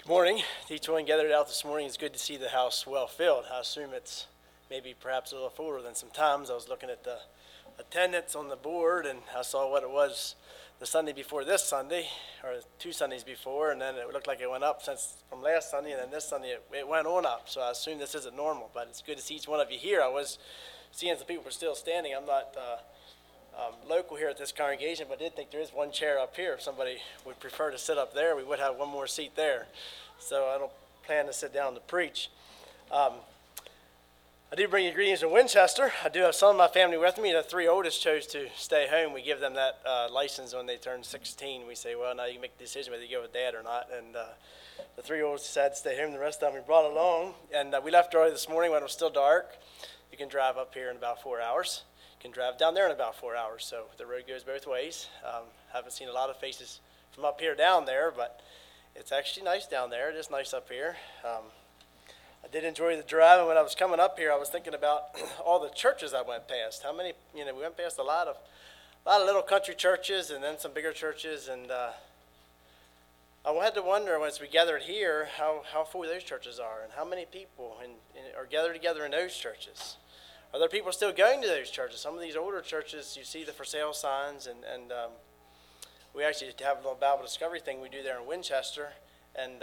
Morning. Each one gathered out this morning. It's good to see the house well filled. I assume it's maybe perhaps a little fuller than sometimes. I was looking at the attendance on the board and I saw what it was the Sunday before this Sunday, or 2 Sundays before, and then it looked like it went up from last Sunday, and then this Sunday it went on up. So I assume this isn't normal, but it's good to see each one of you here. I was seeing some people were still standing. I'm not local here at this congregation, but I did think there is one chair up here. If somebody would prefer to sit up there, we would have one more seat there. So I don't plan to sit down to preach. I do bring you greetings from Winchester. I do have some of my family with me. The 3 oldest chose to stay home. We give them that license when they turn 16. We say, well, now you can make the decision whether you go with Dad or not. And the 3 oldest decided to stay home. The rest of them we brought along. And we left early this morning when it was still dark. You can drive up here in about 4 hours. You can drive down there in about 4 hours. So the road goes both ways. Haven't seen a lot of faces from up here down there, but it's actually nice down there. It is nice up here. I did enjoy the drive, and when I was coming up here, I was thinking about all the churches I went past. How many, we went past a lot of little country churches, and then some bigger churches, and I had to wonder once we gathered here how full those churches are, and how many people are gathered together in those churches. Are there people still going to those churches? Some of these older churches, you see the for sale signs, and we actually have a little Bible discovery thing we do there in Winchester, and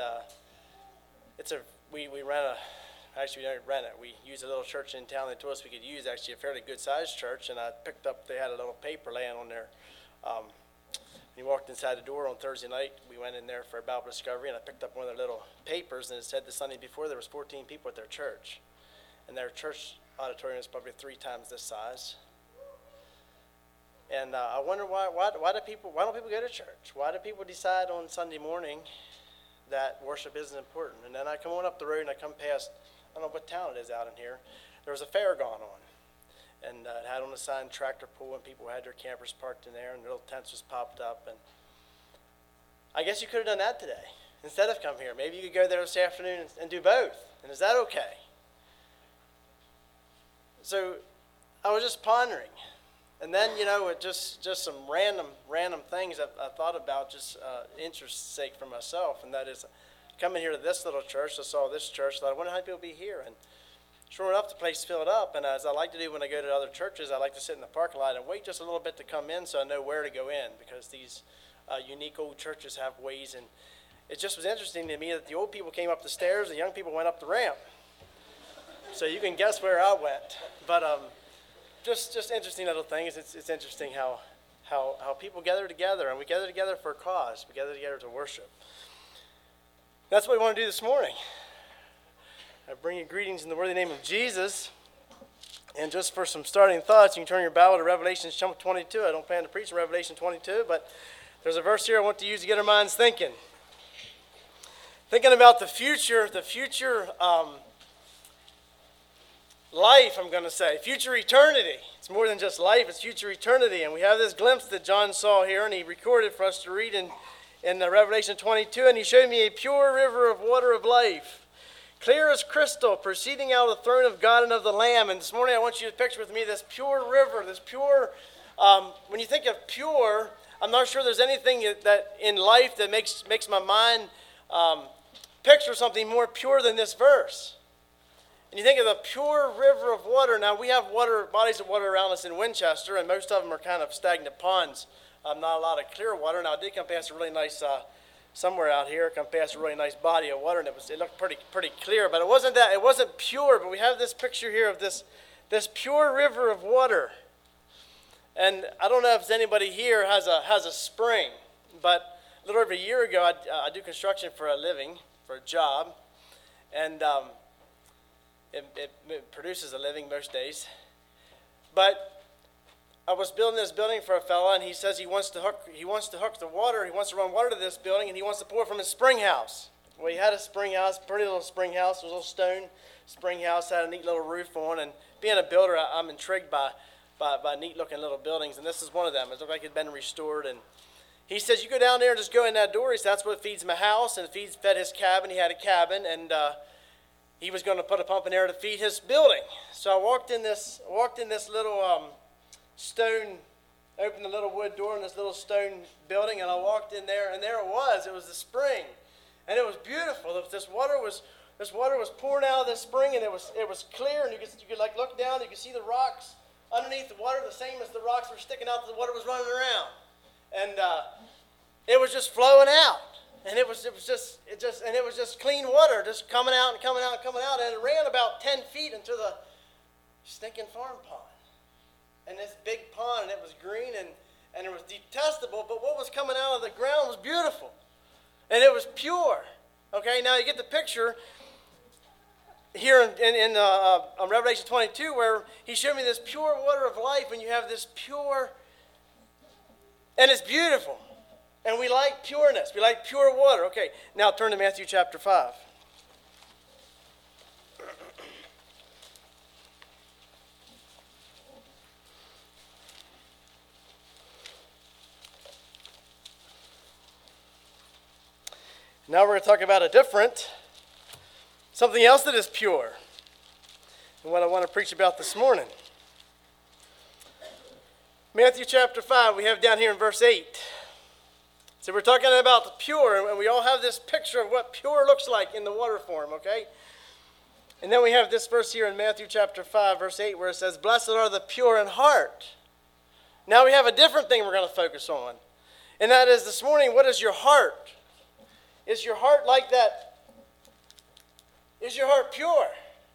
we rent we don't rent it. We use a little church in town. They told us we could use actually a fairly good sized church, and I picked up, they had a little paper laying on there. When you walked inside the door on Thursday night, we went in there for a Bible discovery, and I picked up one of their little papers, and it said the Sunday before there was 14 people at their church, and their church auditorium is probably 3 times this size. And I wonder why don't people go to church? Why do people decide on Sunday morning that worship isn't important? And then I come on up the road and I come past, I don't know what town it is out in here. There was a fair going on, and it had on the sign tractor pull, and people had their campers parked in there, and little tents was popped up. And I guess you could have done that today instead of come here. Maybe you could go there this afternoon and do both. And is that okay? So I was just pondering. And then, it just some random things I thought about, just interest's sake for myself, and that is coming here to this little church. I saw this church, thought, I wonder how many people will be here. And sure enough, the place filled up. And as I like to do when I go to other churches, I like to sit in the parking lot and wait just a little bit to come in so I know where to go in, because these unique old churches have ways. And it just was interesting to me that the old people came up the stairs, the young people went up the ramp. So you can guess where I went. But just interesting little things. It's interesting how people gather together, and we gather together for a cause. We gather together to worship. That's what we want to do this morning. I bring you greetings in the worthy name of Jesus. And just for some starting thoughts, you can turn your Bible to Revelation 22. I don't plan to preach in Revelation 22, but there's a verse here I want to use to get our minds thinking. Thinking about the future life, I'm going to say. Future eternity. It's more than just life, it's future eternity. And we have this glimpse that John saw here, and he recorded for us to read in Revelation 22. And he showed me a pure river of water of life, clear as crystal, proceeding out of the throne of God and of the Lamb. And this morning I want you to picture with me this pure river, this pure, when you think of pure, I'm not sure there's anything that in life that makes my mind picture something more pure than this verse. And you think of the pure river of water. Now, we have bodies of water around us in Winchester, and most of them are kind of stagnant ponds. Not a lot of clear water. Now, I did come past a really nice, somewhere out here, come past a really nice body of water, and it looked pretty clear. But it wasn't pure. But we have this picture here of this pure river of water. And I don't know if anybody here has a spring, but a little over a year ago, I do construction for a living, for a job, and it produces a living most days. But I was building this building for a fella, and he says he wants to hook the water. He wants to run water to this building, and he wants to pour from his spring house. Well, he had a spring house, pretty little spring house. It was a little stone spring house, had a neat little roof on. And being a builder, I'm intrigued by neat-looking little buildings, and this is one of them. It looked like it had been restored. And he says, you go down there and just go in that door. He said, that's what feeds my house, and fed his cabin. He had a cabin, and he was going to put a pump in there to feed his building. So I walked in this little stone, opened the little wood door in this little stone building, and I walked in there, and there it was. It was the spring. And it was beautiful. This water was pouring out of this spring, and it was clear, and you could like look down, you could see the rocks underneath the water, the same as the rocks were sticking out, the water was running around. And it was just flowing out. And it was just clean water, just coming out and coming out and coming out. And it ran about 10 feet into the stinking farm pond. And this big pond, and it was green, and it was detestable, but what was coming out of the ground was beautiful. And it was pure. Okay, now you get the picture here in Revelation 22, where he showed me this pure water of life, and you have this pure, and it's beautiful. And we like pureness. We like pure water. Okay, now turn to Matthew chapter 5. Now we're going to talk about something else that is pure, and what I want to preach about this morning. Matthew chapter 5, we have down here in verse 8. So we're talking about the pure, and we all have this picture of what pure looks like in the water form, okay? And then we have this verse here in Matthew chapter 5, verse 8, where it says, "Blessed are the pure in heart." Now we have a different thing we're going to focus on, and that is this morning, what is your heart? Is your heart like that? Is your heart pure?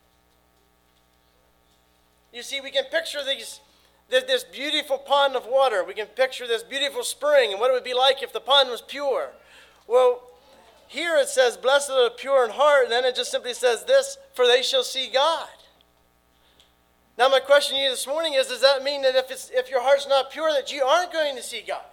You see, we can picture this beautiful pond of water. We can picture this beautiful spring and what it would be like if the pond was pure. Well, here it says, "Blessed are the pure in heart," and then it just simply says this, "For they shall see God." Now my question to you this morning is, does that mean that if your heart's not pure, that you aren't going to see God?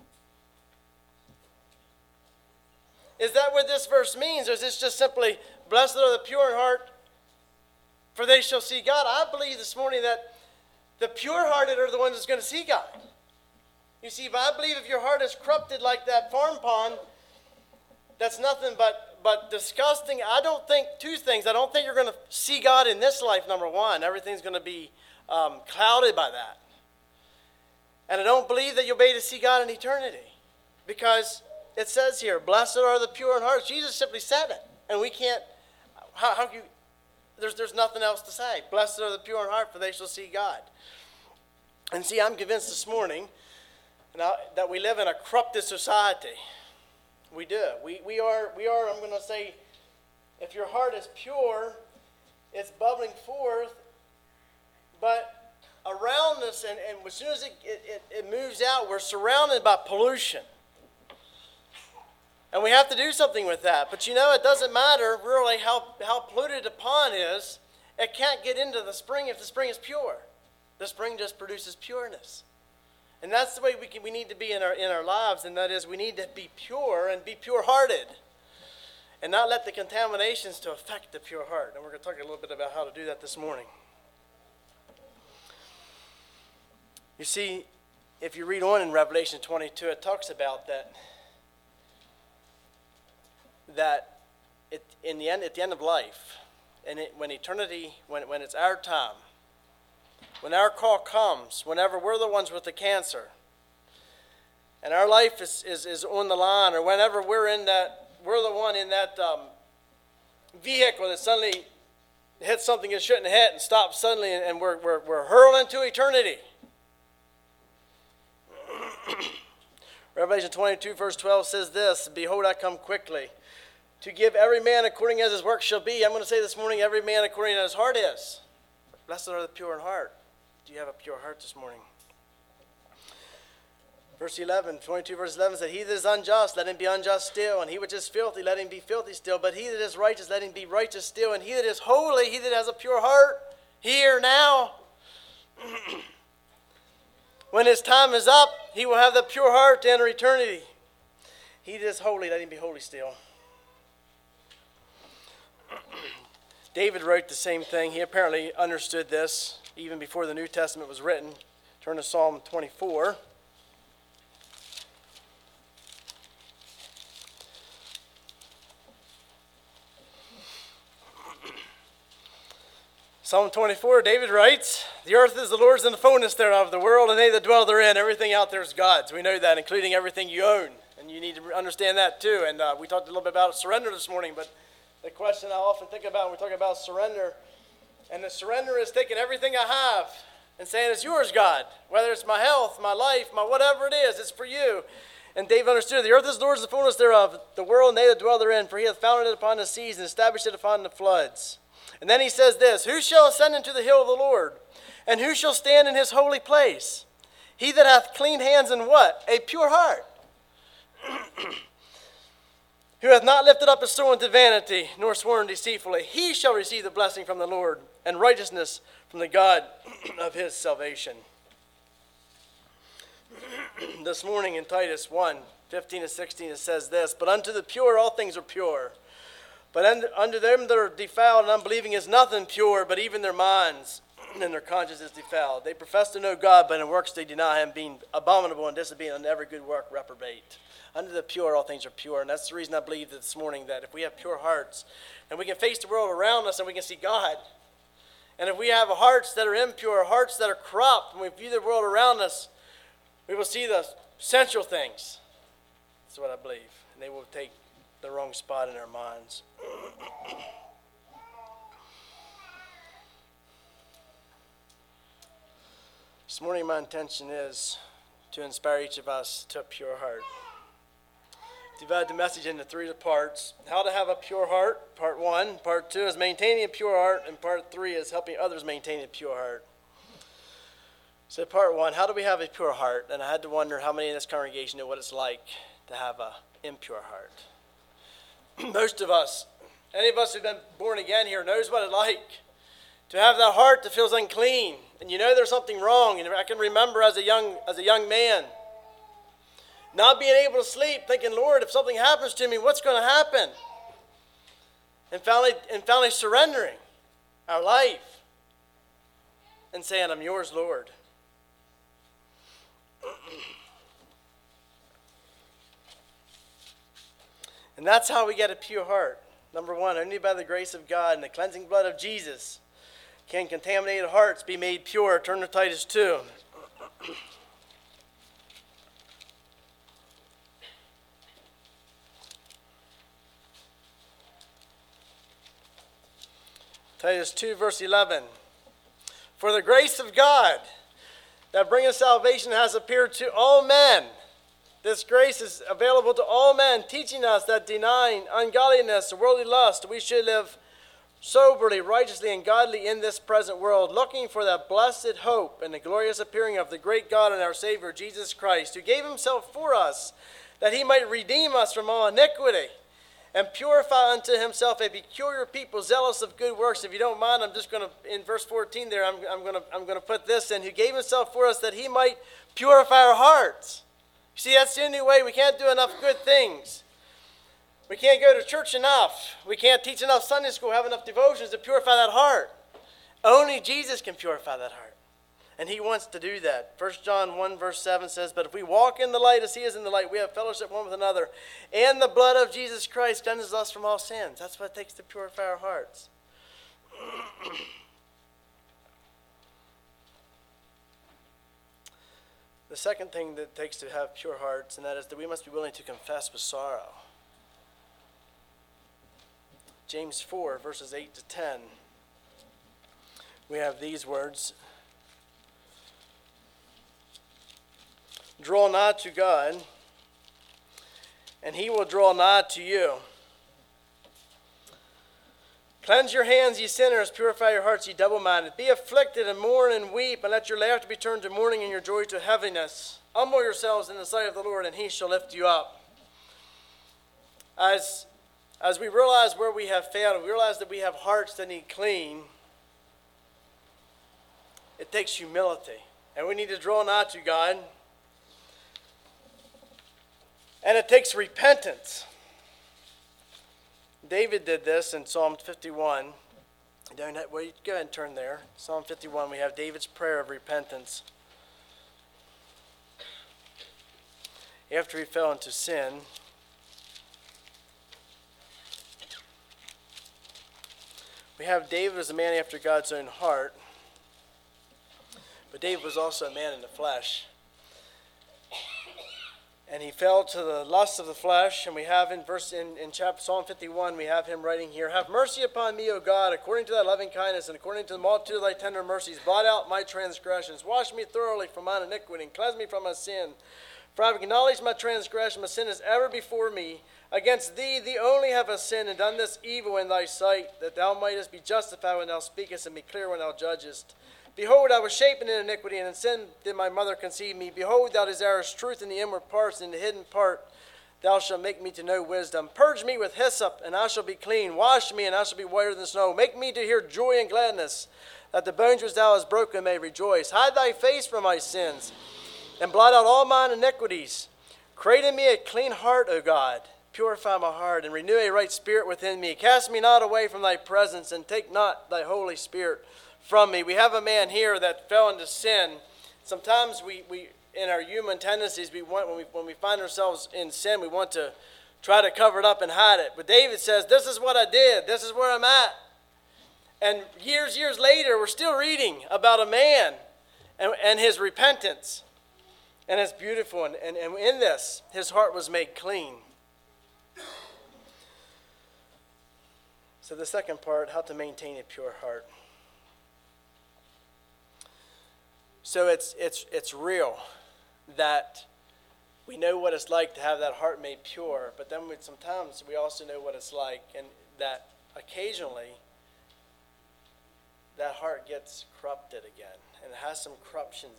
Is that what this verse means, or is this just simply, "Blessed are the pure in heart, for they shall see God"? I believe this morning that the pure-hearted are the ones that's going to see God. You see, but I believe if your heart is corrupted like that farm pond, that's nothing but disgusting. I don't think two things. I don't think you're going to see God in this life, number one. Everything's going to be clouded by that. And I don't believe that you'll be able to see God in eternity, because it says here, "Blessed are the pure in heart." Jesus simply said it. And we can't, how can you, there's nothing else to say. "Blessed are the pure in heart, for they shall see God." And see, I'm convinced this morning that we live in a corrupted society. We do. We are, I'm going to say, if your heart is pure, it's bubbling forth. But around us, and as soon as it moves out, we're surrounded by pollution. And we have to do something with that. But you know, it doesn't matter really how polluted the pond is. It can't get into the spring if the spring is pure. The spring just produces pureness. And that's the way we need to be in our lives, and that is we need to be pure and be pure-hearted and not let the contaminations to affect the pure heart. And we're going to talk a little bit about how to do that this morning. You see, if you read on in Revelation 22, it talks about that at the end of life, and when eternity, when it's our time, when our call comes, whenever we're the ones with the cancer, and our life is on the line, or whenever we're the one in that vehicle that suddenly hits something it shouldn't hit and stops suddenly, and we're hurled into eternity. Revelation 22, verse 12 says this, "Behold, I come quickly, to give every man according as his work shall be." I'm going to say this morning, every man according as his heart is. Blessed are the pure in heart. Do you have a pure heart this morning? Verse 11, 22 verse 11 said, "He that is unjust, let him be unjust still. And he which is filthy, let him be filthy still. But he that is righteous, let him be righteous still. And he that is holy, he that has a pure heart, here, now." When his time is up, he will have the pure heart to enter eternity. He that is holy, let him be holy still. David wrote the same thing. He apparently understood this even before the New Testament was written. Turn to Psalm 24. Psalm 24, David writes, "The earth is the Lord's and the fullness thereof, the world and they that dwell therein." Everything out there is God's. We know that, including everything you own And you need to understand that too. And we talked a little bit about surrender this morning, but the question I often think about when we talk about surrender, and the surrender is taking everything I have and saying, it's yours, God. Whether it's my health, my life, my whatever it is, it's for you. And David understood, the earth is the Lord's, the fullness thereof, the world and they that dwell therein, for he hath founded it upon the seas and established it upon the floods. And then he says this, who shall ascend into the hill of the Lord? And who shall stand in his holy place? He that hath clean hands and what? A pure heart. Who hath not lifted up his soul unto vanity, nor sworn deceitfully, he shall receive the blessing from the Lord, and righteousness from the God of his salvation. This morning in Titus 1:15-16, it says this, but unto the pure all things are pure. But unto them that are defiled and unbelieving is nothing pure, but even their minds and their conscience is defiled. They profess to know God, but in works they deny him, being abominable and disobedient unto every good work reprobate. Unto the pure, all things are pure. And that's the reason I believe this morning that if we have pure hearts, and we can face the world around us and we can see God. And if we have hearts that are impure, hearts that are corrupt, and we view the world around us, we will see the sensual things. That's what I believe. And they will take the wrong spot in our minds. This morning my intention is to inspire each of us to a pure heart. Divide the message into three parts. How to have a pure heart, part 1. Part 2 is maintaining a pure heart. And part 3 is helping others maintain a pure heart. So part 1, how do we have a pure heart? And I had to wonder how many in this congregation know what it's like to have an impure heart. Most of us, any of us who've been born again here knows what it's like to have that heart that feels unclean. And you know there's something wrong. And I can remember as a young man, not being able to sleep, thinking, Lord, if something happens to me, what's going to happen? And finally surrendering our life and saying, I'm yours, Lord. And that's how we get a pure heart. Number 1, only by the grace of God and the cleansing blood of Jesus can contaminated hearts be made pure. Turn to Titus 2. Titus 2, verse 11. For the grace of God that bringeth salvation has appeared to all men. This grace is available to all men, teaching us that denying ungodliness and worldly lust, we should live soberly, righteously, and godly in this present world, looking for that blessed hope and the glorious appearing of the great God and our Savior, Jesus Christ, who gave himself for us, that he might redeem us from all iniquity, and purify unto himself a peculiar people, zealous of good works. If you don't mind, I'm just going to, in verse 14 there, I'm going to put this in, who gave himself for us that he might purify our hearts. You see, that's the only way. We can't do enough good things. We can't go to church enough. We can't teach enough Sunday school, have enough devotions to purify that heart. Only Jesus can purify that heart. And he wants to do that. 1 John 1 verse 7 says, but if we walk in the light as he is in the light, we have fellowship one with another. And the blood of Jesus Christ cleanses us from all sins. That's what it takes to purify our hearts. The second thing that it takes to have pure hearts, and that is that we must be willing to confess with sorrow. James 4 verses 8 to 10. We have these words. Draw nigh to God, and he will draw nigh to you. Cleanse your hands, ye sinners, purify your hearts, ye double-minded. Be afflicted and mourn and weep, and let your laughter be turned to mourning and your joy to heaviness. Humble yourselves in the sight of the Lord, and he shall lift you up. As we realize where we have failed, we realize that we have hearts that need clean, it takes humility. And we need to draw nigh to God. And it takes repentance. David did this in Psalm 51. Go ahead and turn there. Psalm 51, we have David's prayer of repentance. After he fell into sin, we have David as a man after God's own heart. But David was also a man in the flesh. And he fell to the lust of the flesh. And we have in chapter Psalm 51, we have him writing here, "Have mercy upon me, O God, according to thy loving kindness, and according to the multitude of thy tender mercies. Blot out my transgressions. Wash me thoroughly from mine iniquity, and cleanse me from my sin. For I have acknowledged my transgression, my sin is ever before me. Against thee, thee only have I sinned, and done this evil in thy sight, that thou mightest be justified when thou speakest, and be clear when thou judgest. Behold, I was shapen in iniquity, and in sin did my mother conceive me. Behold, thou desirest truth in the inward parts, and in the hidden part thou shalt make me to know wisdom. Purge me with hyssop, and I shall be clean. Wash me, and I shall be whiter than snow. Make me to hear joy and gladness, that the bones which thou hast broken may rejoice. Hide thy face from my sins, and blot out all mine iniquities. Create in me a clean heart, O God. Purify my heart, and renew a right spirit within me. Cast me not away from thy presence, and take not thy Holy Spirit from me." We have a man here that fell into sin. Sometimes we in our human tendencies, when we find ourselves in sin, we want to try to cover it up and hide it. But David says, this is what I did. This is where I'm at. And years later, we're still reading about a man and his repentance. And it's beautiful. And in this, his heart was made clean. So the second part, how to maintain a pure heart. So it's real that we know what it's like to have that heart made pure, but then sometimes we also know what it's like, and that occasionally that heart gets corrupted again, and it has some corruptions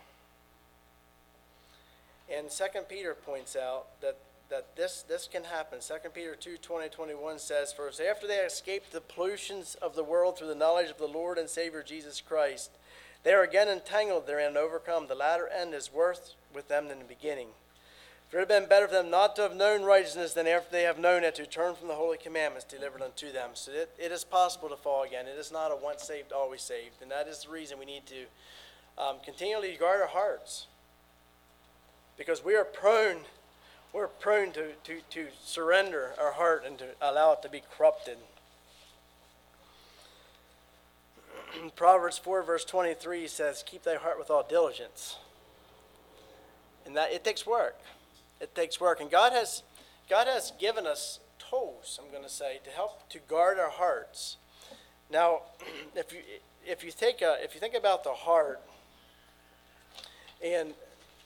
in it. And 2 Peter points out that this can happen. 2 Peter 2:20-21 says, "For after they escaped the pollutions of the world through the knowledge of the Lord and Savior Jesus Christ, they are again entangled therein and overcome. The latter end is worse with them than the beginning. For it had been better for them not to have known righteousness than after they have known it, to turn from the holy commandments delivered unto them." So it is possible to fall again. It is not a once saved, always saved. And that is the reason we need to continually guard our hearts. Because we are prone to surrender our heart and to allow it to be corrupted. Proverbs 4:23 says, "Keep thy heart with all diligence." And that it takes work. It takes work. And God has given us tools, I'm going to say, to help to guard our hearts. Now, if you think about the heart, and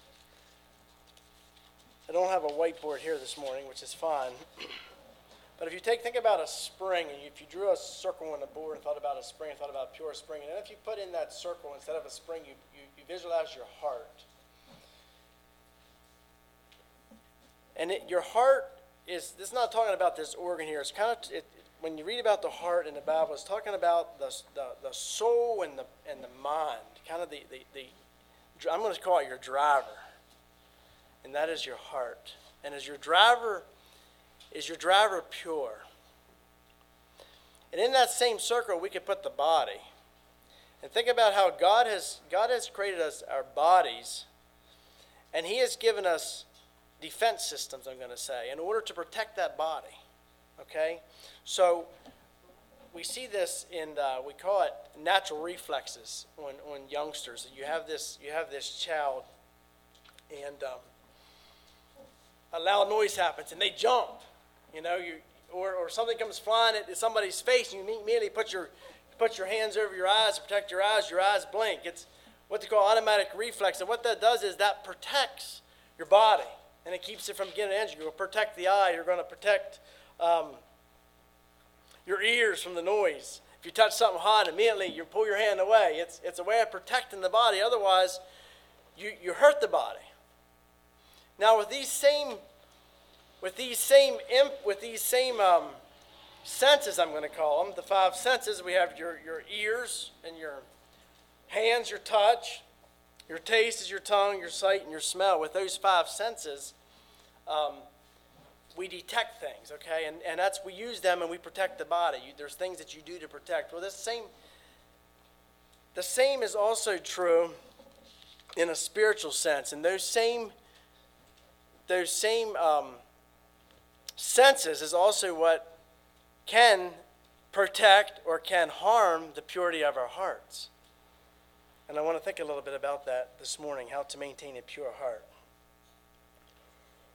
I don't have a whiteboard here this morning, which is fine. But if you think about a spring, and if you drew a circle on the board and thought about a spring, thought about a pure spring, and then if you put in that circle instead of a spring, you visualize your heart. And your heart it's not talking about this organ here. It's kind of, when you read about the heart in the Bible, it's talking about the soul and the mind, kind of the I'm going to call it your driver. And that is your heart. And is your driver pure? And in that same circle, we could put the body. And think about how God has created us, our bodies, and He has given us defense systems, I'm going to say, in order to protect that body. Okay? So we see this in, we call it natural reflexes on youngsters. You have this child, and a loud noise happens, and they jump. Or something comes flying at somebody's face, and you immediately put your hands over your eyes to protect your eyes blink. It's what they call automatic reflex, and what that does is that protects your body, and it keeps it from getting injured. You'll protect the eye. You're going to protect your ears from the noise. If you touch something hot, immediately you pull your hand away. It's a way of protecting the body. Otherwise, you hurt the body. Now, with these same senses, I'm going to call them, the five senses, we have your ears and your hands, your touch, your taste is your tongue, your sight, and your smell. With those five senses, we detect things, okay? And we use them and we protect the body. There's things that you do to protect. Well, the same is also true in a spiritual sense. And those same senses is also what can protect or can harm the purity of our hearts. And I want to think a little bit about that this morning, how to maintain a pure heart.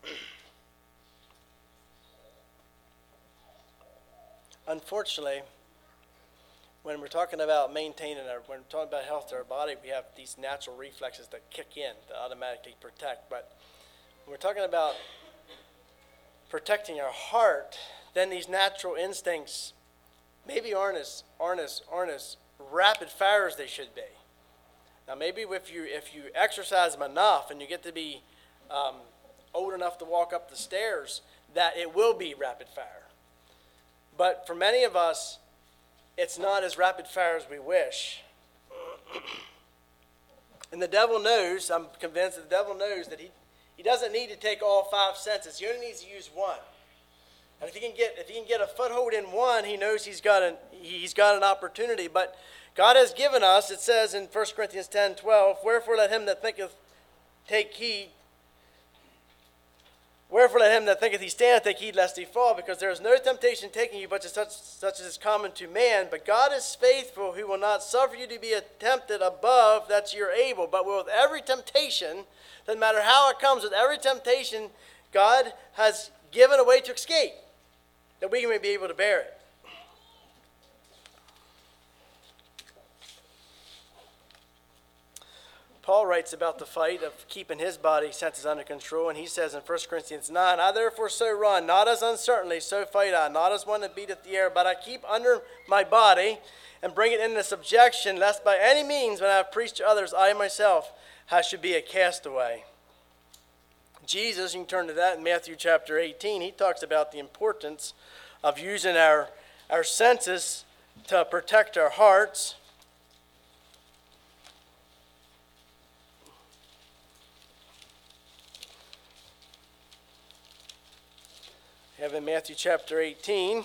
Unfortunately, when we're talking about maintaining when we're talking about health to our body, we have these natural reflexes that kick in to automatically protect. But when we're talking about protecting our heart, then these natural instincts maybe aren't as rapid fire as they should be. Now, maybe if you exercise them enough and you get to be old enough to walk up the stairs, that it will be rapid fire. But for many of us, it's not as rapid fire as we wish. And the devil knows, I'm convinced that the devil knows that he doesn't need to take all five senses. He only needs to use one. And if he can get a foothold in one, he knows he's got an opportunity. But God has given us, it says in 1 Corinthians 10:12, wherefore let him that thinketh he standeth take heed lest he fall, because there is no temptation taking you but such as is common to man. But God is faithful, who will not suffer you to be tempted above that you're able, but with every temptation, doesn't matter how it comes, with every temptation, God has given a way to escape, that we may be able to bear it. Paul writes about the fight of keeping his body senses under control, and he says in 1 Corinthians 9, I therefore so run, not as uncertainly, so fight I, not as one that beateth the air, but I keep under my body and bring it into subjection, lest by any means when I have preached to others, I myself should be a castaway. Jesus, you can turn to that in Matthew chapter 18, he talks about the importance of using our senses to protect our hearts. We have in Matthew chapter 18.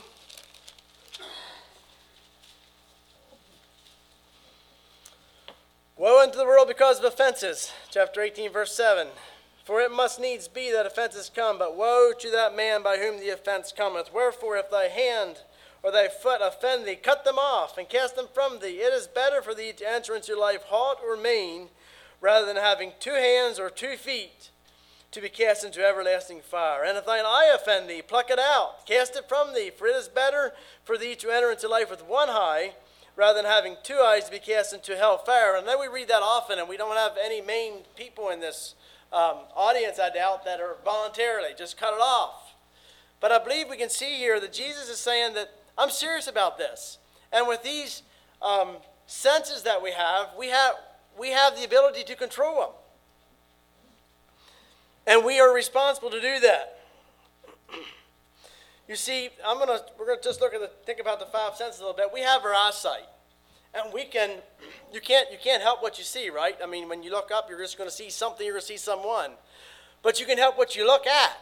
Woe unto the world because of offenses. Chapter 18, verse 7. For it must needs be that offenses come, but woe to that man by whom the offense cometh. Wherefore, if thy hand or thy foot offend thee, cut them off and cast them from thee. It is better for thee to enter into life halt or maimed, rather than having 2 hands or 2 feet to be cast into everlasting fire. And if thine eye offend thee, pluck it out, cast it from thee. For it is better for thee to enter into life with 1 eye, rather than having 2 eyes to be cast into hell fire. And then we read that often, and we don't have any maimed people in this audience, I doubt, that are voluntarily just cut it off. But I believe we can see here that Jesus is saying that I'm serious about this. And with these senses that we have the ability to control them. And we are responsible to do that. You see, we're going to just think about the 5 senses a little bit. We have our eyesight. And you can't help what you see, right? I mean, when you look up, you're just going to see something, you're going to see someone. But you can help what you look at.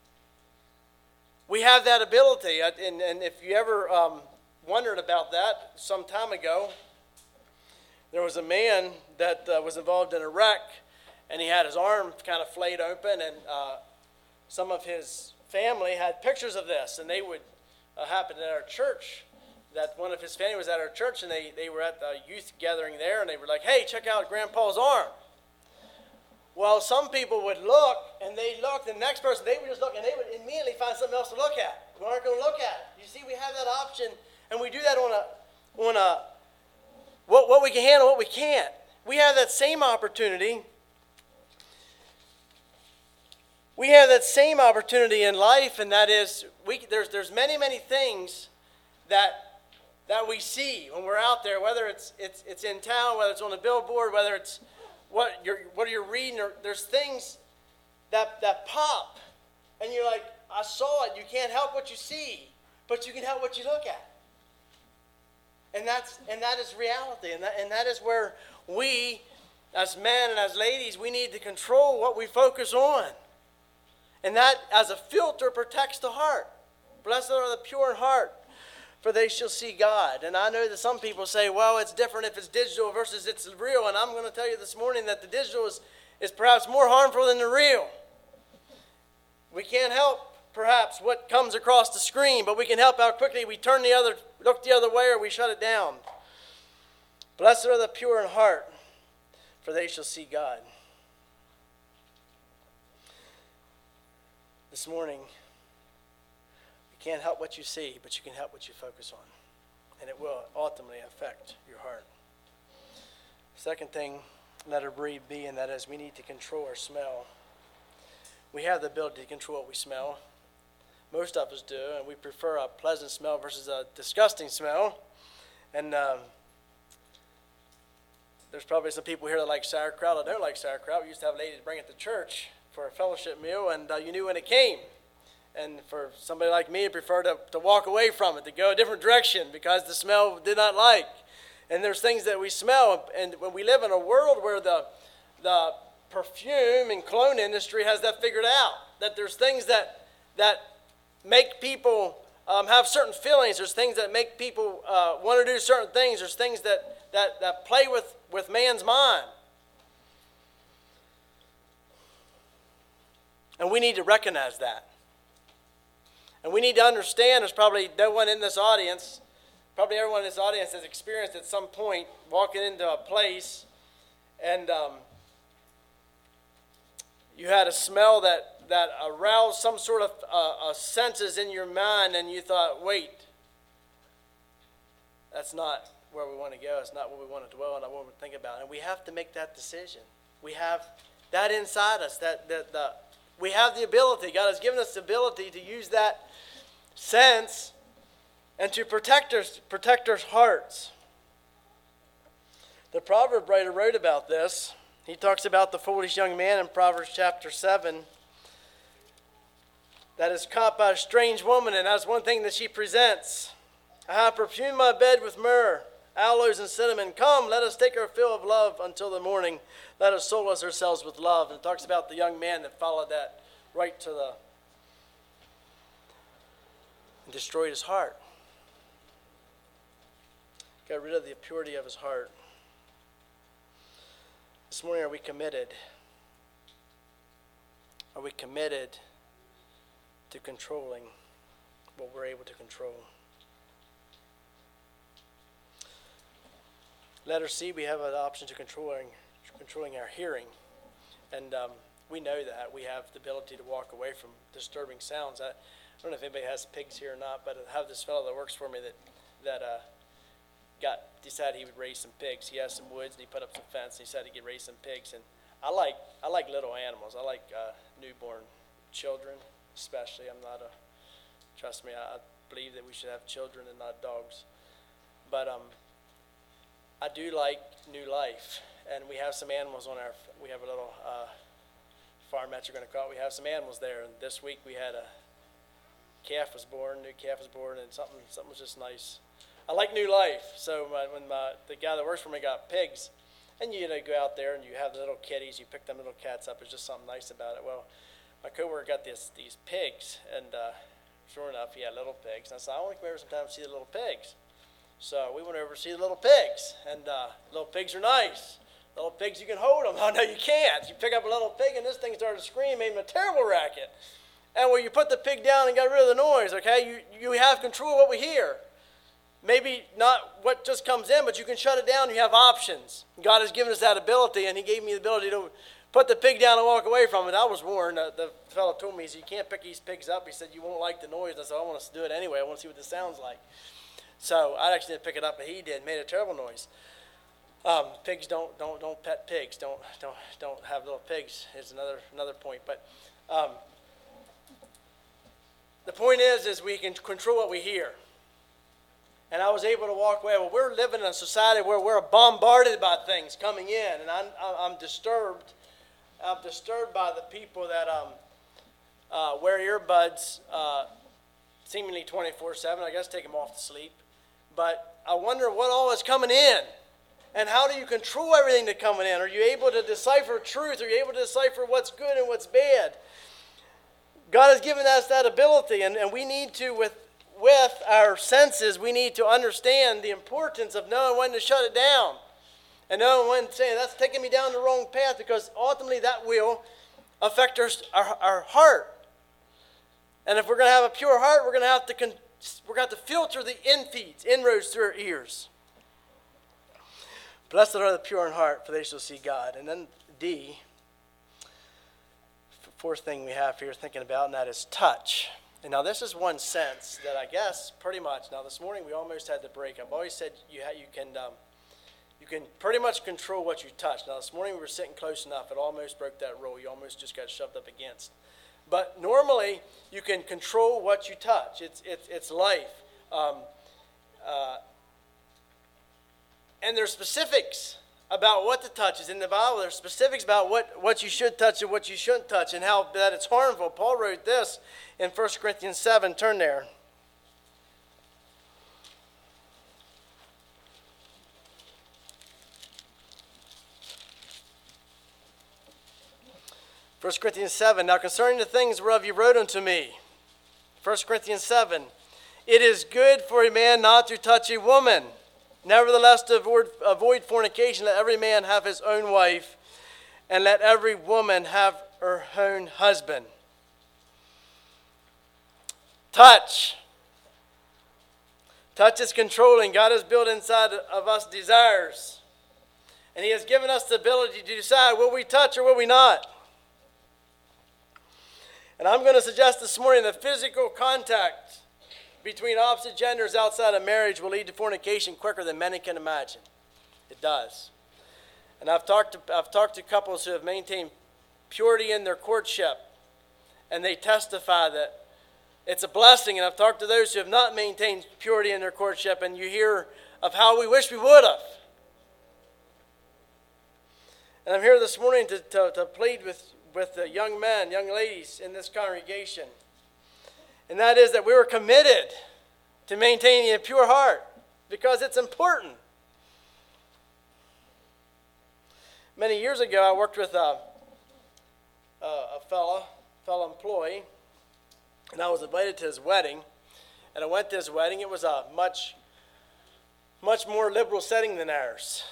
We have that ability. And if you ever wondered about that, some time ago, there was a man that was involved in a wreck, and he had his arm kind of flayed open, and some of his family had pictures of this, and they would happen at our church, that one of his family was at our church, and they were at the youth gathering there, and they were like, hey, check out Grandpa's arm. Well, some people would look, and they looked, and the next person, they would just look, and they would immediately find something else to look at. We aren't going to look at it. You see, we have that option, and we do that on what we can handle, what we can't. We have that same opportunity. We have that same opportunity in life, and that is, there's many, many things that we see when we're out there, whether it's in town, whether it's on a billboard, whether it's what you're reading, or there's things that pop, and you're like, I saw it. You can't help what you see, but you can help what you look at. And that is reality, and that is where we, as men and as ladies, we need to control what we focus on. And that, as a filter, protects the heart. Blessed are the pure in heart, for they shall see God. And I know that some people say, well, it's different if it's digital versus it's real. And I'm going to tell you this morning that the digital is perhaps more harmful than the real. We can't help, perhaps, what comes across the screen, but we can help how quickly we look the other way, or we shut it down. Blessed are the pure in heart, for they shall see God. This morning, you can't help what you see, but you can help what you focus on. And it will ultimately affect your heart. Second thing, letter B, and that is we need to control our smell. We have the ability to control what we smell. Most of us do, and we prefer a pleasant smell versus a disgusting smell. And there's probably some people here that like sauerkraut. I don't like sauerkraut. We used to have ladies bring it to church for a fellowship meal, and you knew when it came. And for somebody like me, I prefer to walk away from it, to go a different direction because the smell did not like. And there's things that we smell, and when we live in a world where the perfume and cologne industry has that figured out, that there's things that make people have certain feelings. There's things that make people want to do certain things. There's things that play with man's mind. And we need to recognize that. And we need to understand, there's probably no one in this audience, probably everyone in this audience has experienced at some point walking into a place and you had a smell that aroused some sort of senses in your mind, and you thought, wait, that's not where we want to go. It's not what we want to dwell on, not what we think about. And we have to make that decision. We have that inside us. We have the ability. God has given us the ability to use that sense and to protect our hearts. The proverb writer wrote about this. He talks about the foolish young man in Proverbs chapter 7 that is caught by a strange woman, and that's one thing that she presents. I have perfumed my bed with myrrh, aloes, and cinnamon. Come, let us take our fill of love until the morning. Let us solace ourselves with love. And it talks about the young man that followed that right to and destroyed his heart. Got rid of the purity of his heart. This morning, are we committed? Are we committed to controlling what we're able to control? Letter C, we have an option to controlling our hearing. And we know that. We have the ability to walk away from disturbing sounds. I don't know if anybody has pigs here or not, but I have this fellow that works for me that decided he would raise some pigs. He has some woods, and he put up some fence, and he decided he'd raise some pigs. And I like little animals. I like newborn children, especially. Trust me, I believe that we should have children and not dogs. But I do like new life, and we have some animals we have a little farmette you're going to call it. We have some animals there, and this week we had a new calf was born, and something was just nice. I like new life. So when the guy that works for me got pigs, and you go out there and you have the little kitties, you pick them little cats up. There's just something nice about it. Well, my coworker got these pigs, and sure enough, he had little pigs. And I said, I want to come over sometime and see the little pigs. So we went over to see the little pigs, and little pigs are nice. Little pigs, you can hold them. Oh, no, you can't. You pick up a little pig, and this thing started to scream, made him a terrible racket. And where you put the pig down and got rid of the noise, okay, you have control of what we hear. Maybe not what just comes in, but you can shut it down. You have options. God has given us that ability, and he gave me the ability to put the pig down and walk away from it. I was warned. The fellow told me, he said, you can't pick these pigs up. He said, you won't like the noise. I said, I want to do it anyway. I want to see what this sounds like. So I actually didn't pick it up, but he did. Made a terrible noise. Pigs don't pet pigs. Don't have little pigs is another point. But the point is we can control what we hear. And I was able to walk away. Well, we're living in a society where we're bombarded by things coming in, and I'm disturbed. I'm disturbed by the people that wear earbuds seemingly 24/7. I guess take them off to sleep. But I wonder what all is coming in, and how do you control everything that's coming in? Are you able to decipher truth? Are you able to decipher what's good and what's bad? God has given us that ability, and we need to, with our senses, we need to understand the importance of knowing when to shut it down and knowing when to say, that's taking me down the wrong path, because ultimately that will affect our heart. And if we're going to have a pure heart, we're going to have to filter the inroads through our ears. Blessed are the pure in heart, for they shall see God. And then D, fourth thing we have here thinking about, and that is touch. And now this is one sense that I guess pretty much, now this morning we almost had the break. I've always said you can pretty much control what you touch. Now this morning we were sitting close enough, it almost broke that rule. You almost just got shoved up against. But normally you can control what you touch. It's life. And there's specifics about what to touch is in the Bible. There's specifics about what you should touch and what you shouldn't touch and how that it's harmful. Paul wrote this in 1 Corinthians 7. Turn there. First Corinthians 7. Now concerning the things whereof you wrote unto me. 1 Corinthians 7. It is good for a man not to touch a woman. Nevertheless, to avoid fornication, let every man have his own wife, and let every woman have her own husband. Touch. Touch is controlling. God has built inside of us desires. And He has given us the ability to decide, will we touch or will we not? And I'm going to suggest this morning that physical contact between opposite genders outside of marriage will lead to fornication quicker than many can imagine. It does. And I've talked to couples who have maintained purity in their courtship, and they testify that it's a blessing. And I've talked to those who have not maintained purity in their courtship, and you hear of how we wish we would have. And I'm here this morning to plead with the young men, young ladies in this congregation. And that is that we were committed to maintaining a pure heart because it's important. Many years ago, I worked with a fellow employee, and I was invited to his wedding. And I went to his wedding. It was a much more liberal setting than ours.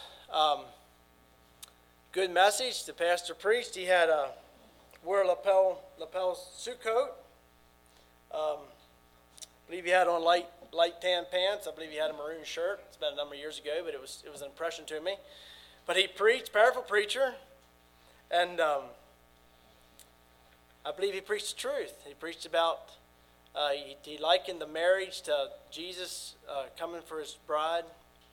Good message. The pastor preached. He had wore a lapel suit coat. I believe he had on light tan pants. I believe he had a maroon shirt. It's been a number of years ago, but it was an impression to me. But he preached, powerful preacher, and I believe he preached the truth. He preached about, he likened the marriage to Jesus coming for his bride.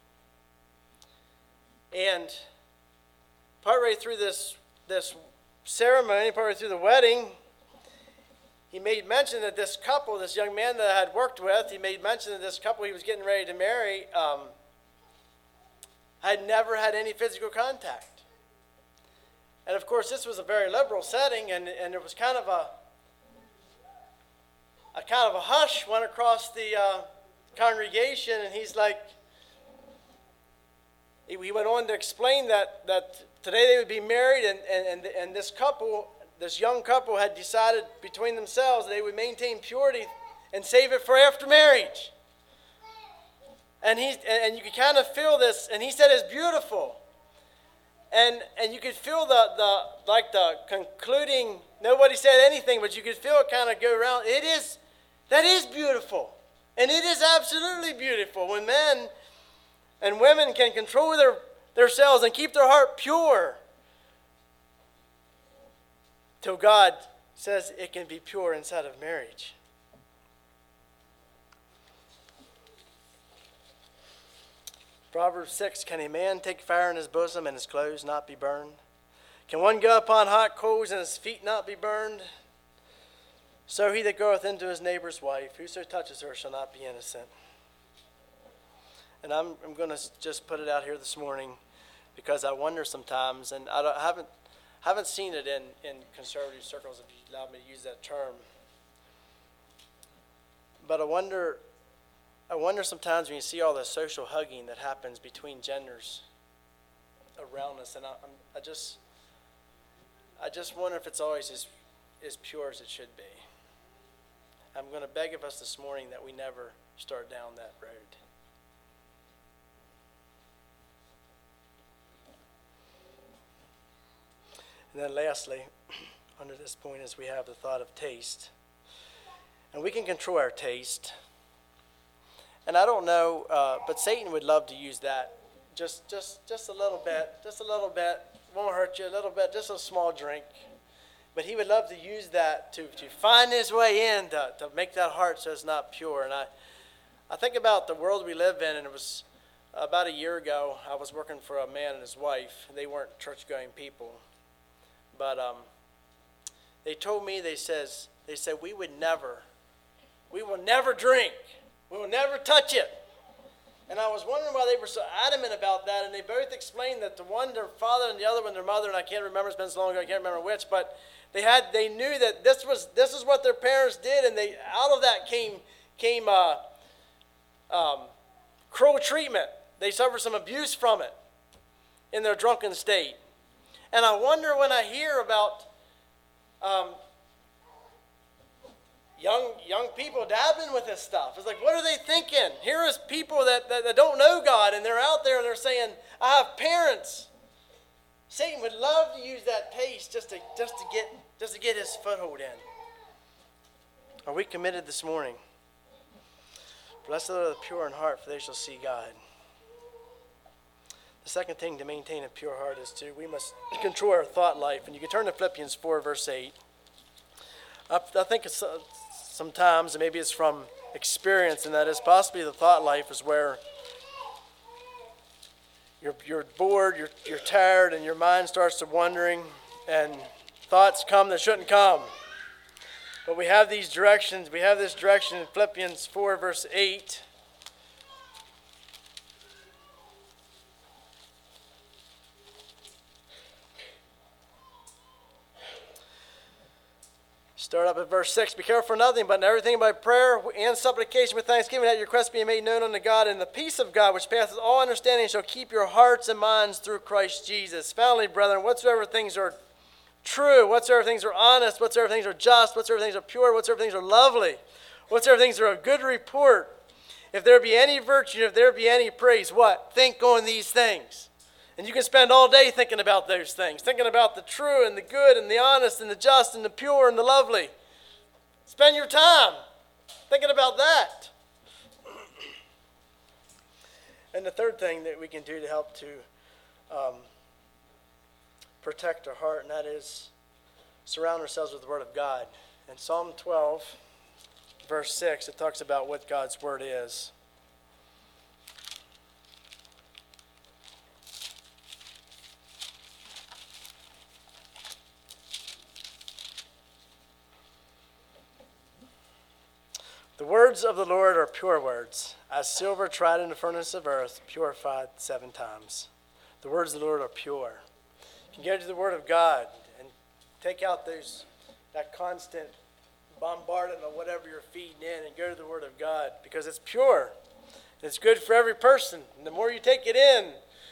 And partway through this ceremony, partway through the wedding, he made mention that this couple, this young man that I had worked with, he made mention that this couple he was getting ready to marry had never had any physical contact. And of course, this was a very liberal setting, and there was kind of a hush went across the congregation, and he's like, he went on to explain that today they would be married, and this couple, this young couple had decided between themselves they would maintain purity and save it for after marriage. And you could kind of feel this, and he said it's beautiful. And you could feel the concluding, nobody said anything, but you could feel it kind of go around. That is beautiful. And it is absolutely beautiful when men and women can control themselves and keep their heart pure. Till God says it can be pure inside of marriage. Proverbs 6, can a man take fire in his bosom and his clothes not be burned? Can one go upon hot coals and his feet not be burned? So he that goeth into his neighbor's wife, whoso touches her shall not be innocent. And I'm going to just put it out here this morning because I wonder sometimes, and I haven't seen it in conservative circles, if you allow me to use that term. But I wonder sometimes when you see all the social hugging that happens between genders around us, and I just wonder if it's always as pure as it should be. I'm going to beg of us this morning that we never start down that road. And then lastly, under this point is we have the thought of taste. And we can control our taste. And I don't know, but Satan would love to use that. Just a little bit. Won't hurt you, a little bit, just a small drink. But he would love to use that to find his way in, to make that heart so it's not pure. And I think about the world we live in, and it was about a year ago, I was working for a man and his wife. They weren't church-going people. But they told me, they said, we will never drink. We will never touch it. And I was wondering why they were so adamant about that. And they both explained that the one their father and the other one their mother, and I can't remember, it's been so long ago, I can't remember which, but they knew that this is what their parents did, and out of that came cruel treatment. They suffered some abuse from it in their drunken state. And I wonder when I hear about young people dabbling with this stuff. It's like, what are they thinking? Here is people that don't know God, and they're out there and they're saying, I have parents. Satan would love to use that taste just to get his foothold in. Are we committed this morning? Blessed are the pure in heart, for they shall see God. The second thing to maintain a pure heart is we must control our thought life. And you can turn to Philippians 4, verse 8. I think it's, sometimes, and maybe it's from experience, and that is possibly the thought life is where you're bored, you're tired, and your mind starts to wandering, and thoughts come that shouldn't come. But we have these directions. We have this direction in Philippians 4, verse 8. Start up at verse 6. Be careful for nothing, but in everything by prayer and supplication with thanksgiving, that your requests be made known unto God, and the peace of God, which passeth all understanding, shall keep your hearts and minds through Christ Jesus. Finally, brethren, whatsoever things are true, whatsoever things are honest, whatsoever things are just, whatsoever things are pure, whatsoever things are lovely, whatsoever things are of good report, if there be any virtue, if there be any praise, what? Think on these things. And you can spend all day thinking about those things, thinking about the true and the good and the honest and the just and the pure and the lovely. Spend your time thinking about that. And the third thing that we can do to help to protect our heart, and that is surround ourselves with the Word of God. In Psalm 12, verse 6, it talks about what God's Word is. The words of the Lord are pure words, as silver tried in the furnace of earth, purified 7 times. The words of the Lord are pure. You can go to the Word of God and take out that constant bombardment of whatever you're feeding in and go to the Word of God, because it's pure. It's good for every person. And the more you take it in,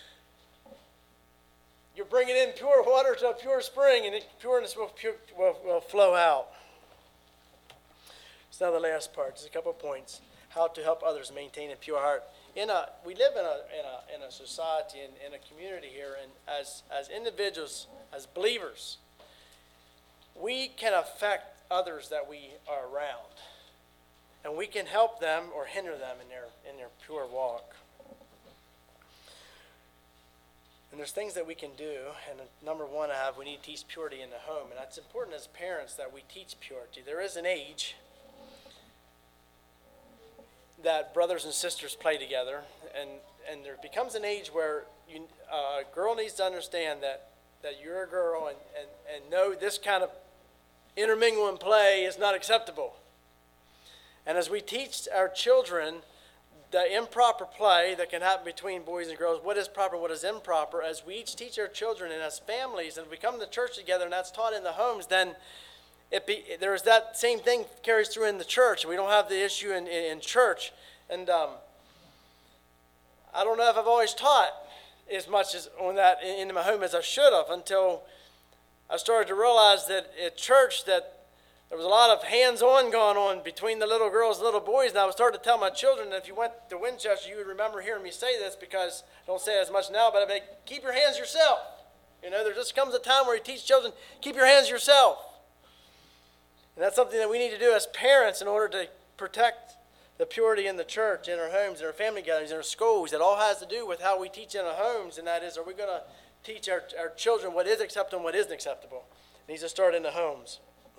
you're bringing in pure water to a pure spring, and pureness will flow out. So now the last part, just a couple of points, how to help others maintain a pure heart. We live in a society, in a community here, and as individuals, as believers, we can affect others that we are around, and we can help them or hinder them in their pure walk. And there's things that we can do, and number one, we need to teach purity in the home, and that's important as parents that we teach purity. There is an age that brothers and sisters play together, and there becomes an age where a girl needs to understand that you're a girl and know this kind of intermingling play is not acceptable. And as we teach our children the improper play that can happen between boys and girls, what is proper, what is improper, as we each teach our children and as families, and we come to church together and that's taught in the homes, then there's that same thing carries through in the church. We don't have the issue in church. And I don't know if I've always taught as much as on that in my home as I should have, until I started to realize that at church that there was a lot of hands-on going on between the little girls and little boys. And I was starting to tell my children that if you went to Winchester, you would remember hearing me say this, because I don't say it as much now, but I'd be like, keep your hands yourself. There just comes a time where you teach children, keep your hands yourself. And that's something that we need to do as parents in order to protect the purity in the church, in our homes, in our family gatherings, in our schools. It all has to do with how we teach in our homes, and that is, are we going to teach our children what is acceptable and what isn't acceptable? It needs to start in the homes.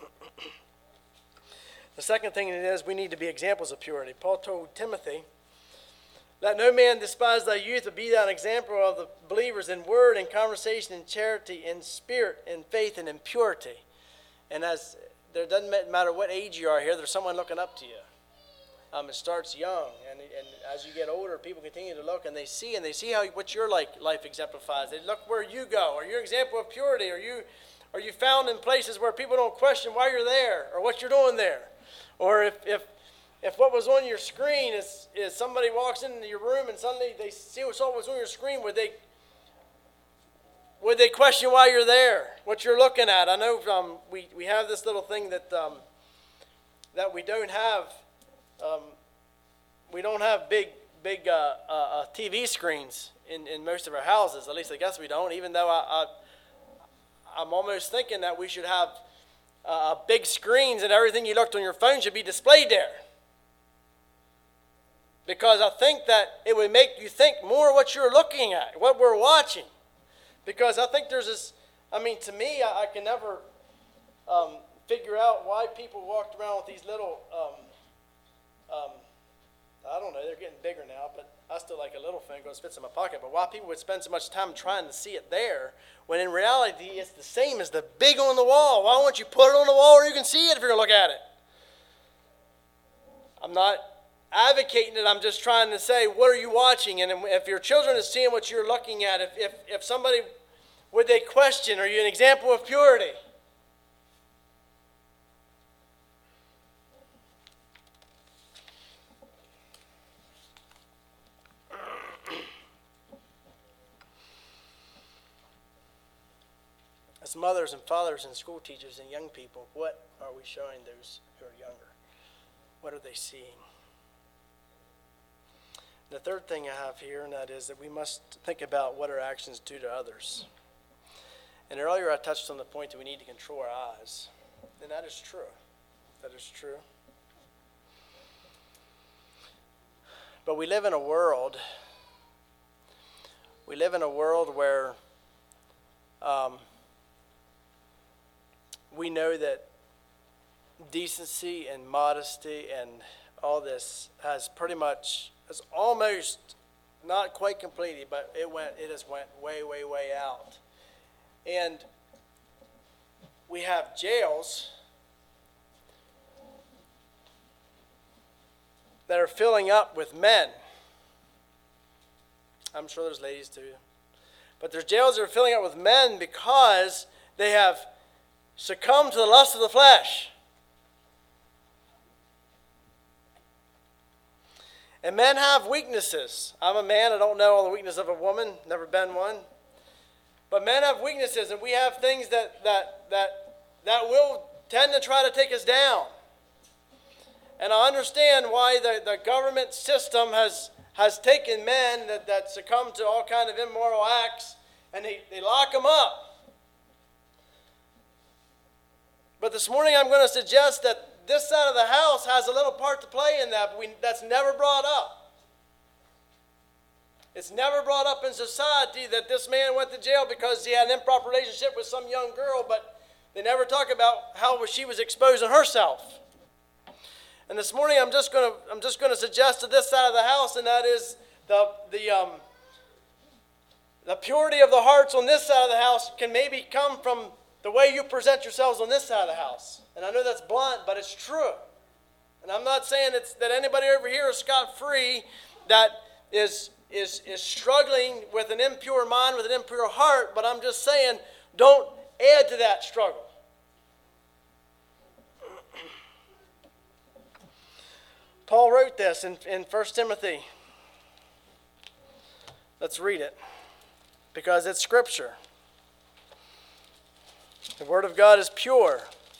The second thing is we need to be examples of purity. Paul told Timothy, let no man despise thy youth, but be thou an example of the believers in word, in conversation, in charity, in spirit, in faith, and in purity. And as there doesn't matter what age you are here, there's someone looking up to you. It starts young, and as you get older, people continue to look, and they see how what your life exemplifies. They look where you go. Are you an example of purity? Are you found in places where people don't question why you're there or what you're doing there? Or if what was on your screen is somebody walks into your room and suddenly they see what was on your screen, would they question why you're there, what you're looking at? I know we have this little thing that we don't have. We don't have big TV screens in most of our houses. At least I guess we don't. Even though I'm almost thinking that we should have big screens and everything you looked on your phone should be displayed there. Because I think that it would make you think more what you're looking at, what we're watching. Because I think there's this, to me, I can never figure out why people walked around with these little, I don't know, they're getting bigger now, but I still like a little phone because it fits in my pocket. But why people would spend so much time trying to see it there, when in reality it's the same as the big on the wall. Why won't you put it on the wall where you can see it if you're going to look at it? I'm not advocating it. I'm just trying to say, what are you watching? And if your children are seeing what you're looking at, if somebody, would they question, are you an example of purity? As mothers and fathers and school teachers and young people, what are we showing those who are younger? What are they seeing? The third thing I have here, and that is that we must think about what our actions do to others. And earlier I touched on the point that we need to control our eyes. And that is true. That is true. But we live in a world where we know that decency and modesty and all this has almost, not quite completed, but it has went way, way, way out. And we have jails that are filling up with men. I'm sure there's ladies too. But there's jails that are filling up with men because they have succumbed to the lust of the flesh. And men have weaknesses. I'm a man. I don't know all the weaknesses of a woman. Never been one. But men have weaknesses, and we have things that will tend to try to take us down. And I understand why the government system has taken men that succumb to all kind of immoral acts, and they lock them up. But this morning I'm going to suggest that this side of the house has a little part to play in that, but that's never brought up. It's never brought up in society that this man went to jail because he had an improper relationship with some young girl, but they never talk about how she was exposing herself. And this morning I'm just going to suggest to this side of the house, and that is the purity of the hearts on this side of the house can maybe come from the way you present yourselves on this side of the house. And I know that's blunt, but it's true. And I'm not saying that anybody over here is scot-free that is struggling with an impure mind, with an impure heart, but I'm just saying don't add to that struggle. Paul wrote this in 1 Timothy. Let's read it because it's Scripture. The Word of God is pure.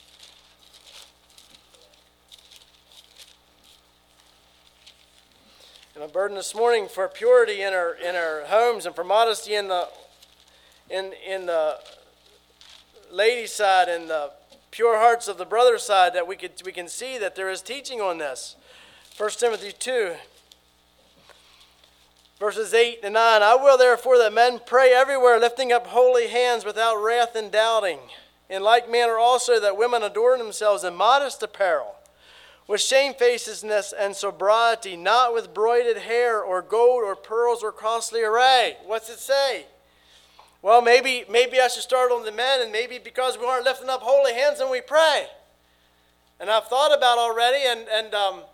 And a burden this morning for purity in our homes and for modesty in the ladies' side and the pure hearts of the brother side, that we can see that there is teaching on this. 1 Timothy 2, verses 8 and 9. I will therefore that men pray everywhere, lifting up holy hands without wrath and doubting. In like manner also that women adorn themselves in modest apparel, with shamefacedness and sobriety, not with broided hair or gold or pearls or costly array. What's it say? Well, maybe I should start on the men, and maybe because we aren't lifting up holy hands when we pray. And I've thought about already, and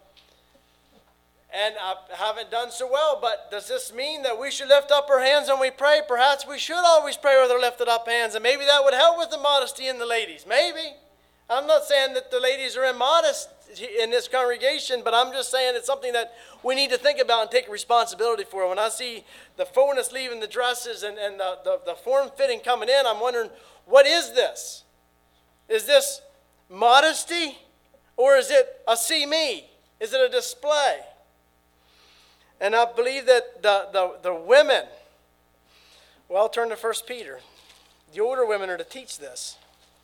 I haven't done so well, but does this mean that we should lift up our hands when we pray? Perhaps we should always pray with our lifted up hands, and maybe that would help with the modesty in the ladies. Maybe. I'm not saying that the ladies are immodest in this congregation, but I'm just saying it's something that we need to think about and take responsibility for. When I see the fullness leaving the dresses and the form fitting coming in, I'm wondering, what is this? Is this modesty, or is it a see me? Is it a display? And I believe that the women, well, turn to 1 Peter. The older women are to teach this.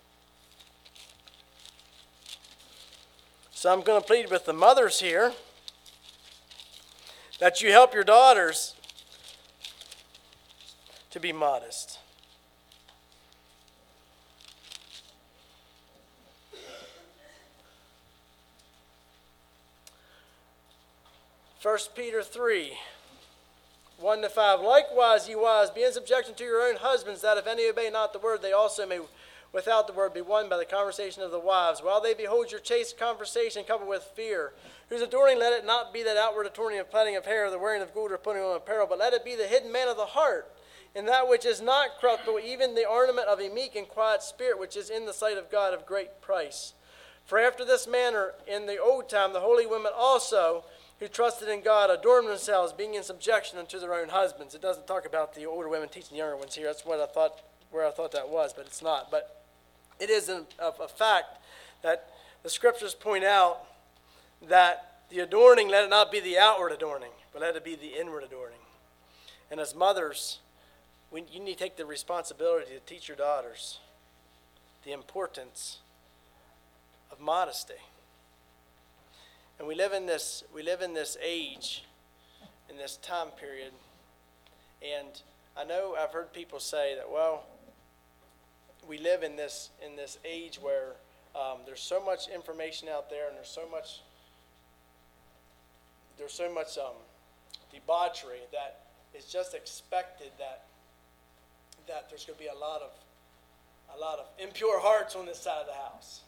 So I'm going to plead with the mothers here that you help your daughters to be modest. First Peter 3, 1-5. Likewise, ye wives, be in subjection to your own husbands, that if any obey not the word, they also may without the word be won by the conversation of the wives, while they behold your chaste conversation coupled with fear, whose adorning let it not be that outward adorning of plaiting of hair, the wearing of gold, or putting on apparel, but let it be the hidden man of the heart, in that which is not corruptible, even the ornament of a meek and quiet spirit, which is in the sight of God of great price. For after this manner in the old time the holy women also, who trusted in God, adorned themselves, being in subjection unto their own husbands. It doesn't talk about the older women teaching the younger ones here. That's what I thought, where I thought that was, but it's not. But it is a fact that the scriptures point out that the adorning, let it not be the outward adorning, but let it be the inward adorning. And as mothers, you need to take the responsibility to teach your daughters the importance of modesty. And we live in this age, in this time period, and I know I've heard people say that, well, we live in this age where there's so much information out there, and there's so much debauchery that it's just expected that there's going to be a lot of impure hearts on this side of the house.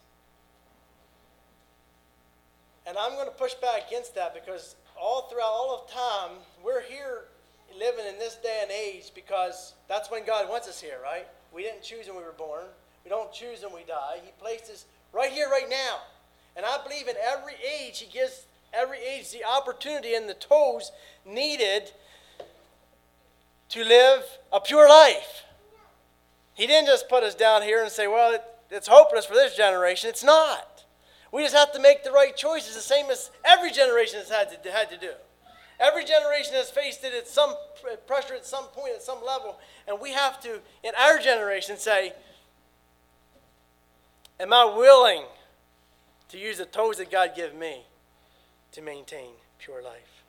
And I'm going to push back against that, because throughout all of time, we're here living in this day and age because that's when God wants us here, right? We didn't choose when we were born. We don't choose when we die. He placed us right here, right now. And I believe in every age, He gives every age the opportunity and the tools needed to live a pure life. He didn't just put us down here and say, well, it's hopeless for this generation. It's not. We just have to make the right choices, the same as every generation has had to do. Every generation has faced it at some pressure at some point, at some level. And we have to, in our generation, say, am I willing to use the tools that God gave me to maintain pure life?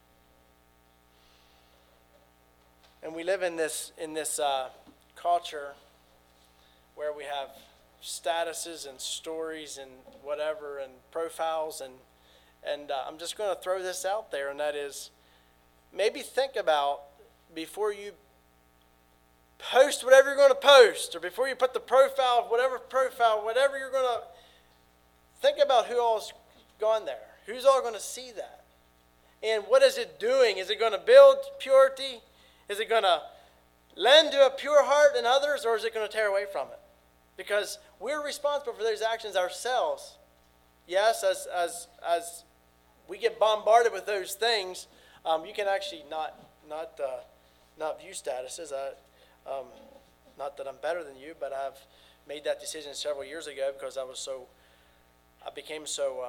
And we live in this culture where we have statuses and stories and whatever and profiles, and I'm just going to throw this out there, and that is, maybe think about, before you post whatever you're going to post, or before you put the profile, whatever you're going to, think about who all's gone there. Who's all going to see that? And what is it doing? Is it going to build purity? Is it going to lend to a pure heart in others, or is it going to tear away from it? Because we're responsible for those actions ourselves. Yes, as we get bombarded with those things, you can actually not view statuses. Not that I'm better than you, but I've made that decision several years ago because I became so,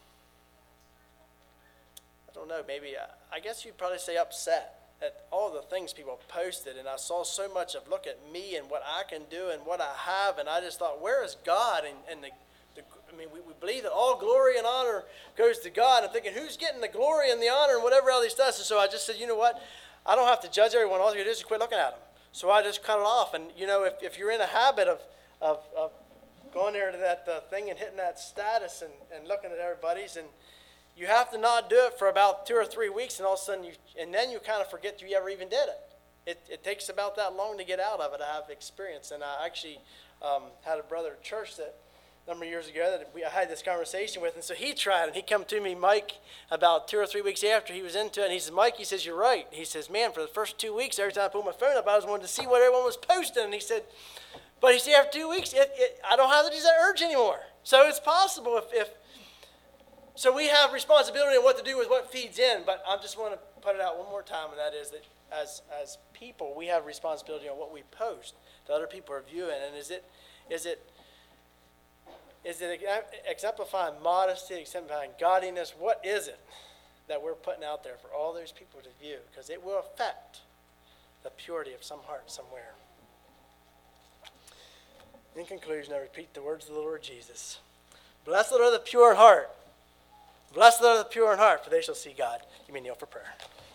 I don't know, maybe, I guess you'd probably say upset at all the things people posted, and I saw so much of, look at me and what I can do and what I have, and I just thought, where is God? And we believe that all glory and honor goes to God. I'm thinking, who's getting the glory and the honor and whatever all these does? And so I just said, you know what? I don't have to judge everyone. All you do is quit looking at them. So I just cut it off. And, you know, if you're in a habit of going there to that thing and hitting that status and looking at everybody's, and you have to not do it for about 2 or 3 weeks, and all of a sudden then you kind of forget you ever even did it. It takes about that long to get out of it. I have experience, and I actually had a brother at church that a number of years ago that I had this conversation with, and so he tried, and he come to me, Mike, about 2 or 3 weeks after he was into it, and he says, Mike, he says, you're right. He says, man, for the first 2 weeks, every time I put my phone up, I was wanting to see what everyone was posting, and he said, but he said, after 2 weeks, I don't have that urge anymore. So it's possible so we have responsibility on what to do with what feeds in, but I just want to put it out one more time, and that is that as people, we have responsibility on what we post that other people are viewing, and is it exemplifying modesty, exemplifying godliness? What is it that we're putting out there for all those people to view? Because it will affect the purity of some heart somewhere. In conclusion, I repeat the words of the Lord Jesus. Blessed are the pure in heart. Blessed are the pure in heart, for they shall see God. You may kneel for prayer.